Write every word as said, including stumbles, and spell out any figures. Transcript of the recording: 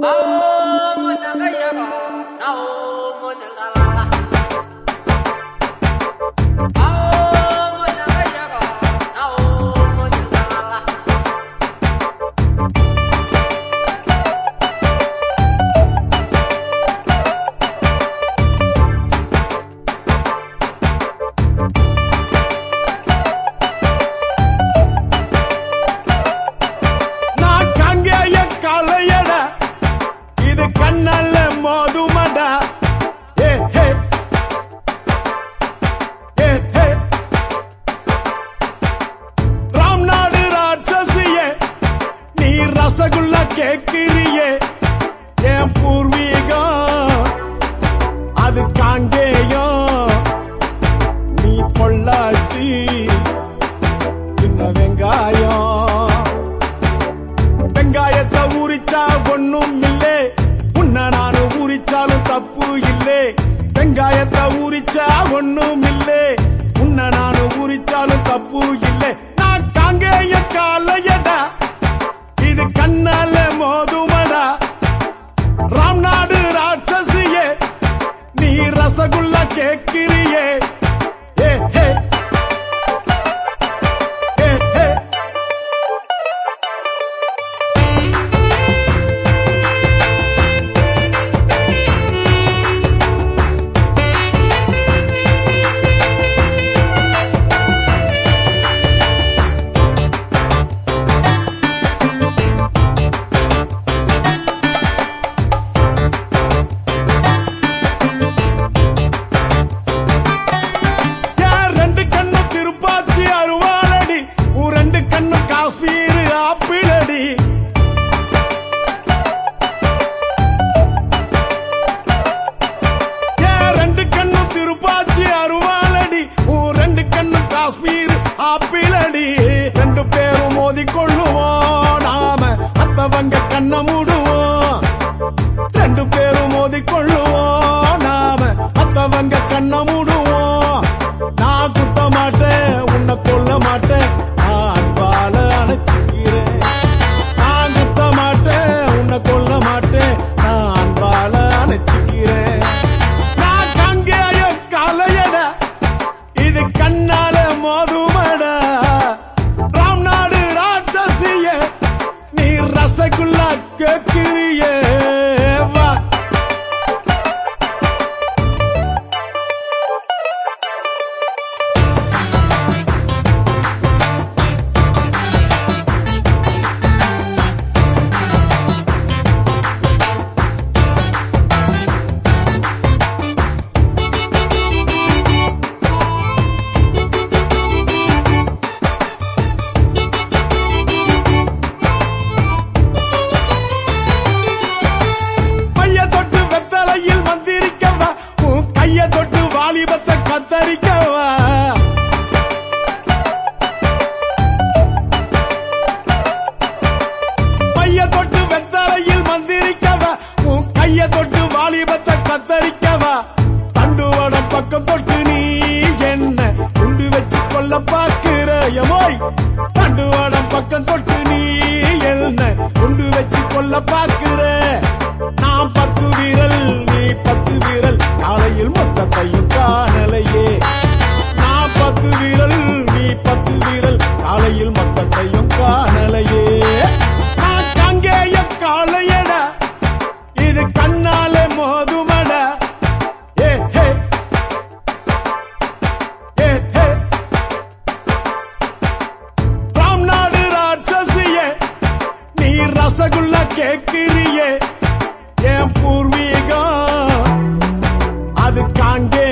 கேக்கிரியே என் பூர்வீகம் அது காங்கேயம் நீ பொள்ளாச்சி சின்ன வெங்காயம் வெங்காயத்தை ஊறிச்சா ஒண்ணும் இல்லே உன்ன நானு ஊறிச்சாலும் தப்பு இல்லே வெங்காயத்தை ஊறிச்சா ஒண்ணும் இல்லே உன்ன நானு ஊறிச்சாலும் தப்பு இல்லே நான் காங்கேய காலையடா இது கண்ணால மோதுமடா ராம்நாடு ராட்சசியே நீ ரசகுல்லா கேக்கிரியே ஏ ஹே ஆப்பிளடி ரெண்டு பேரும் மோதிக்கொள்ளுவோம் நாம அத்தவங்க கண்ண மூடுவோம் ரெண்டு பேரும் மோதிக்கொள்ளுவோம் நாம அத்தவங்க கண்ண மூடுவோம் நான் குத்த மாட்டேன் உன்னை கொல்ல மாட்டேன் அன்பால அணைச்சிக்கிறேன் நான் குத்த மாட்டேன் உன்னை கொல்ல மாட்டேன் நான் அன்பால அணைச்சிக்கிறேன் நான் காங்கேய காலையட இது கண்ணால மோதுமடா ராம்நாடு ராட்சசியே நீ ரசகுல்லா கேக்கிரியே வா வாலிபத்தை கத்தரிக்கவா மைய தொட்டு வெத்தலையில் மந்திரிக்கவா உன் கைய தொட்டு வாலிபத்தை கத்தரிக்கவா தண்டுவடம் பக்கம் தொட்டு நீ என்ன குண்டு வச்சு கொல்ல பாக்குற எமோய் தண்டுவடம் பக்கம் தொட்டு நீ என்ன குண்டு வச்சு கொல்ல பாக்குற நான் பத்து வீரல் நீ பத்து வீரல் காலையில் மொத்தத்தையும் காணலையே நான் பத்து வீரல் நீ பத்து வீரல் காலையில் மொத்தத்தையும் காணலையே நான் காங்கேய காளையடா இது கண்ணால மோதுமடா ஏ ஹே ஏ ஹே ராம்நாடு ராட்சசியே நீ ரசகுல்லா கேக்கிரியே என் பூர்வீகம் அது காங்கே